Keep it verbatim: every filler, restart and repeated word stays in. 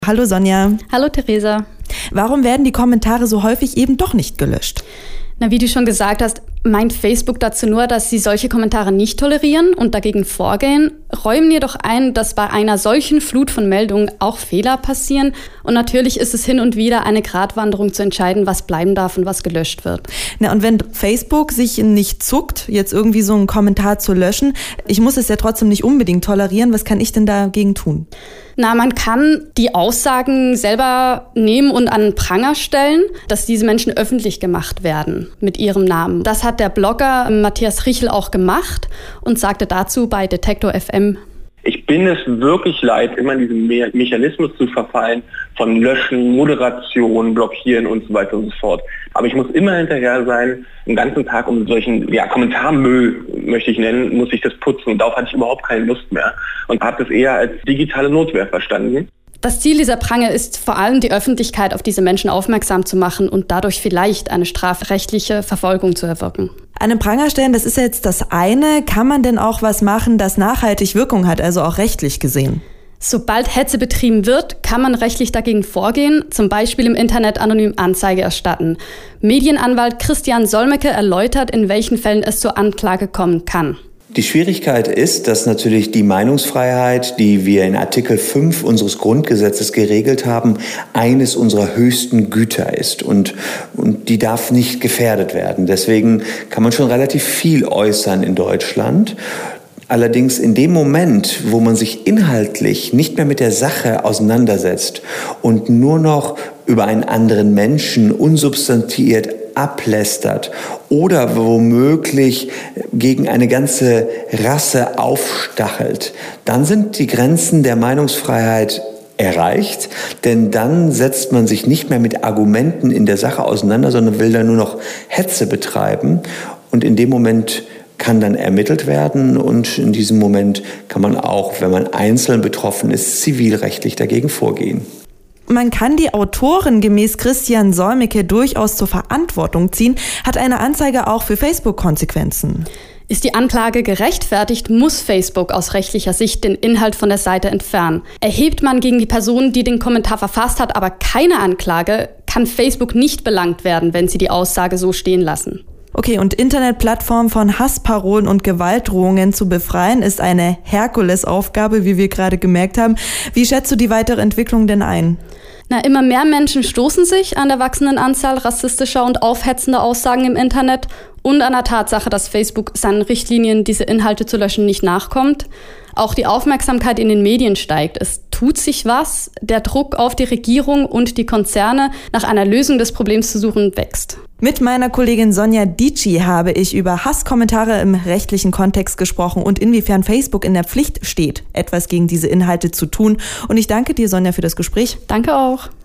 Hallo Sonja. Hallo Theresa. Warum werden die Kommentare so häufig eben doch nicht gelöscht? Na, wie du schon gesagt hast, meint Facebook dazu nur, dass sie solche Kommentare nicht tolerieren und dagegen vorgehen, räumen jedoch ein, dass bei einer solchen Flut von Meldungen auch Fehler passieren. Und natürlich ist es hin und wieder eine Gratwanderung zu entscheiden, was bleiben darf und was gelöscht wird. Na, und wenn Facebook sich nicht zuckt, jetzt irgendwie so einen Kommentar zu löschen, ich muss es ja trotzdem nicht unbedingt tolerieren, was kann ich denn dagegen tun? Na, man kann die Aussagen selber nehmen und an den Pranger stellen, dass diese Menschen öffentlich gemacht werden mit ihrem Namen. Das hat der Blogger Matthias Richel auch gemacht und sagte dazu bei Detektor F M: Ich bin es wirklich leid, immer in diesen Me- Mechanismus zu verfallen von Löschen, Moderation, Blockieren und so weiter und so fort. Aber ich muss immer hinterher sein, den ganzen Tag um solchen ja, Kommentarmüll, möchte ich nennen, muss ich das putzen. Und darauf hatte ich überhaupt keine Lust mehr und habe das eher als digitale Notwehr verstanden. Das Ziel dieser Pranger ist vor allem, die Öffentlichkeit auf diese Menschen aufmerksam zu machen und dadurch vielleicht eine strafrechtliche Verfolgung zu erwirken. Einen Pranger stellen, das ist ja jetzt das eine. Kann man denn auch was machen, das nachhaltig Wirkung hat, also auch rechtlich gesehen? Sobald Hetze betrieben wird, kann man rechtlich dagegen vorgehen, zum Beispiel im Internet anonym Anzeige erstatten. Medienanwalt Christian Solmecke erläutert, in welchen Fällen es zur Anklage kommen kann. Die Schwierigkeit ist, dass natürlich die Meinungsfreiheit, die wir in Artikel fünf unseres Grundgesetzes geregelt haben, eines unserer höchsten Güter ist und, und die darf nicht gefährdet werden. Deswegen kann man schon relativ viel äußern in Deutschland. Allerdings in dem Moment, wo man sich inhaltlich nicht mehr mit der Sache auseinandersetzt und nur noch über einen anderen Menschen unsubstantiiert ablästert oder womöglich gegen eine ganze Rasse aufstachelt, dann sind die Grenzen der Meinungsfreiheit erreicht, denn dann setzt man sich nicht mehr mit Argumenten in der Sache auseinander, sondern will dann nur noch Hetze betreiben und in dem Moment kann dann ermittelt werden und in diesem Moment kann man auch, wenn man einzeln betroffen ist, zivilrechtlich dagegen vorgehen. Man kann die Autoren gemäß Christian Solmecke durchaus zur Verantwortung ziehen. Hat eine Anzeige auch für Facebook Konsequenzen? Ist die Anklage gerechtfertigt, muss Facebook aus rechtlicher Sicht den Inhalt von der Seite entfernen. Erhebt man gegen die Person, die den Kommentar verfasst hat, aber keine Anklage, kann Facebook nicht belangt werden, wenn sie die Aussage so stehen lassen. Okay, und Internetplattformen von Hassparolen und Gewaltdrohungen zu befreien, ist eine Herkulesaufgabe, wie wir gerade gemerkt haben. Wie schätzt du die weitere Entwicklung denn ein? Na, immer mehr Menschen stoßen sich an der wachsenden Anzahl rassistischer und aufhetzender Aussagen im Internet und an der Tatsache, dass Facebook seinen Richtlinien, diese Inhalte zu löschen, nicht nachkommt. Auch die Aufmerksamkeit in den Medien steigt. Es tut sich was. Der Druck auf die Regierung und die Konzerne, nach einer Lösung des Problems zu suchen, wächst. Mit meiner Kollegin Sonja Dici habe ich über Hasskommentare im rechtlichen Kontext gesprochen und inwiefern Facebook in der Pflicht steht, etwas gegen diese Inhalte zu tun. Und ich danke dir, Sonja, für das Gespräch. Danke auch.